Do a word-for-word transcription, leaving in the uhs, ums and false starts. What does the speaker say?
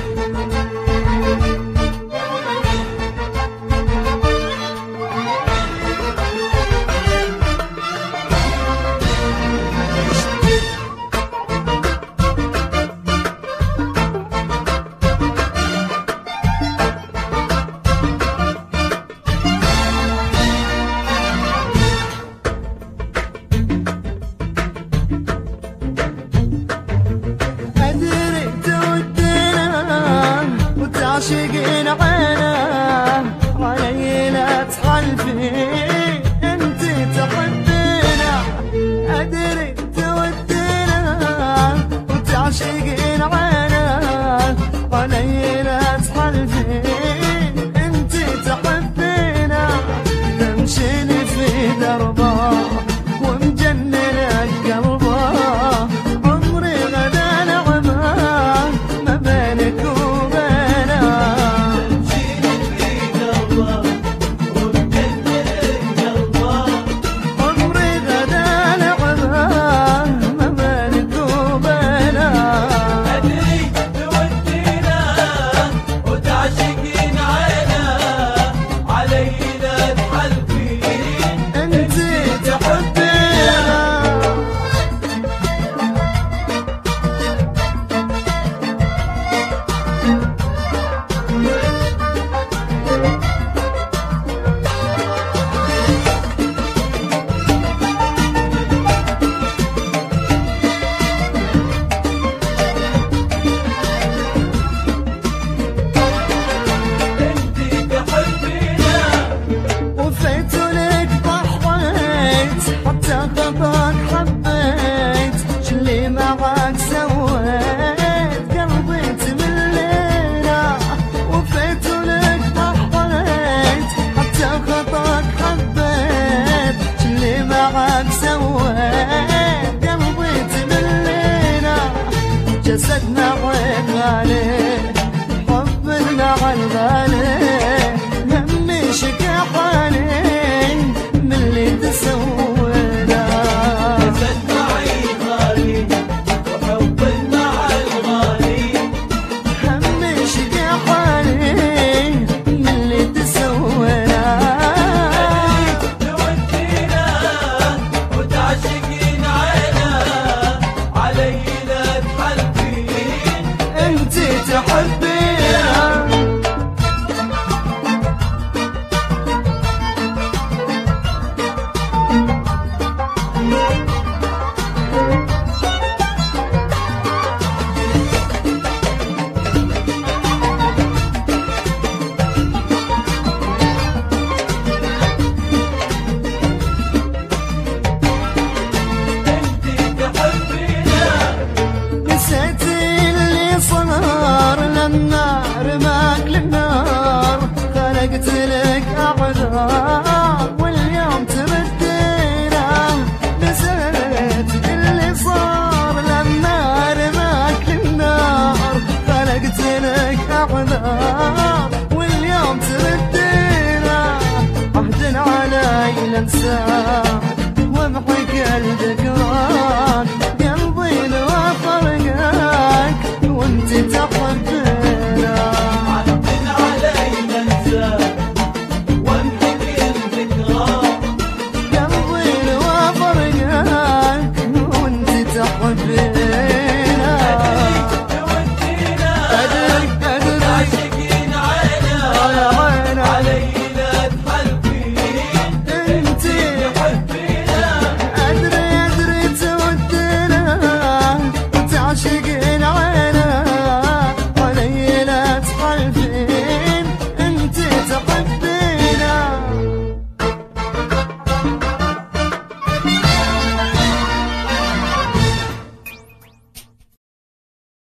عاشقين عينه علي لا تحلفي انت تحبينا، ادري تودينا وتعشقين عينه علي لا تحلفي انت تحبينا، تمشيني في دربه ومجننك قلبه، عمري غدا نعمه ما بينك جسدنا غالي حبنا عالغالي، همي شكا حالي من اللي تسوينا، جسدنا غالي وحبنا عالغالي، همي شكا حالي من اللي تسوينا، تودينا وتعشقين عينا علي انت تحبينا. النار ماكل النار خلقت لك أعذار واليوم تردينا، نسيت اللي صار للنار ماكل النار خلقت لك أعذار واليوم تردينا، عهد علي ننساه وامحي كل ذكراك، قلبي لو فرقك وانت